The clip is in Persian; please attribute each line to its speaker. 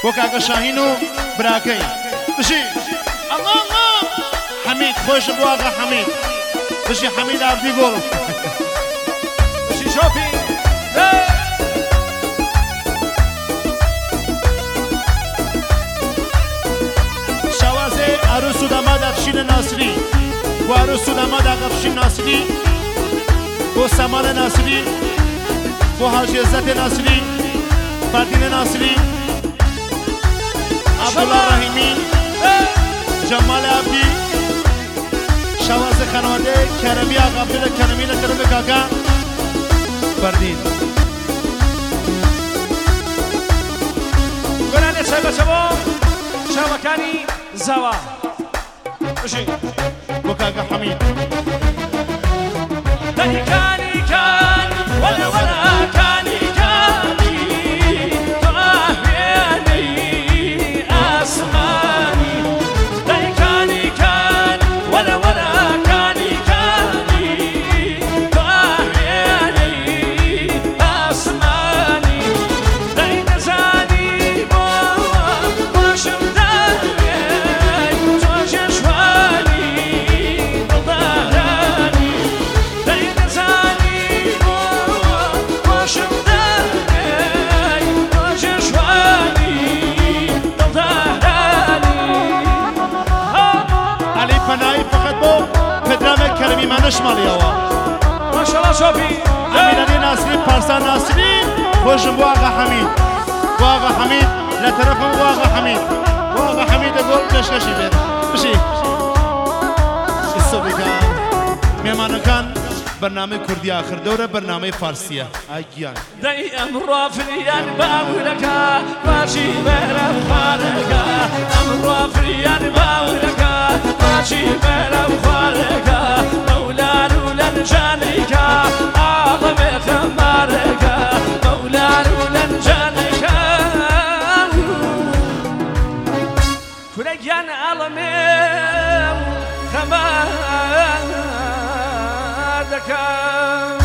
Speaker 1: بۆ کاکە شاهین و براکەی بژی ئەڵڵا حەمید خۆشم بۆ ئاغا حەمید بژی حەمید ئابدی گۆڵ
Speaker 2: بژی شۆپی
Speaker 1: شوازێ عروس و داماد ئەفشینە ناسری بۆ عروس و داماد ئەفشین ناسری بۆ سەمانە ناسری بۆ حاجی عزەتێ ناسری فەردینە ناسری عبدالله رحیمی جمال عبدی شواز خانواده کرمی آقا عبدالله کرمی لکرم کاکا فردین
Speaker 2: گۆرانێ چای بەچە بۆ چاوەکانی زاوا بژی
Speaker 1: بۆ کاکە حەمید
Speaker 2: دەیکانی کان وەلا وەلا کانی کانی تاهێنەی ئاسمانی دەیکانی کان وەلا وەلا کانی کانی تاهێنەی ئاسمانی دەی نەزانی بۆ باشم دەوێ تۆ جێشوانی دڵدارانی دەی نەزانی بۆ باشم دەوێ تۆ جێشوانی دڵدارانی
Speaker 1: علی پەنایی فقط بۆ پدرامە کەرمی مانەشماڵیەوە
Speaker 2: ماشەڵڵا شۆپی
Speaker 1: ئەمینەلی ناسری پارسان ناسری خۆشم بۆ ئاغا حەمید بۆ ئاغا حەمید لە تەرەفم بۆ ئاغا حەمید بۆ ئاغا حەمیدە گۆڵ پێشکەشی بێت بژی ئیسۆبیکان مێمانەکان بەرنامەی کوردی ئاخر دەورە بەرنامەی فارسیە ئاگیان
Speaker 2: دەی ئەمڕۆ فریان باورەکە باشی بەرە خوارەکە ئەمڕۆ فریان باورەکە باشی بەرە خوارەکە مەولار و لەنجانێکە ئاڵەمێ خەمارەکە مەولار و لەنجانێکە کورەگیان ئاڵەمێ خەمار دەکە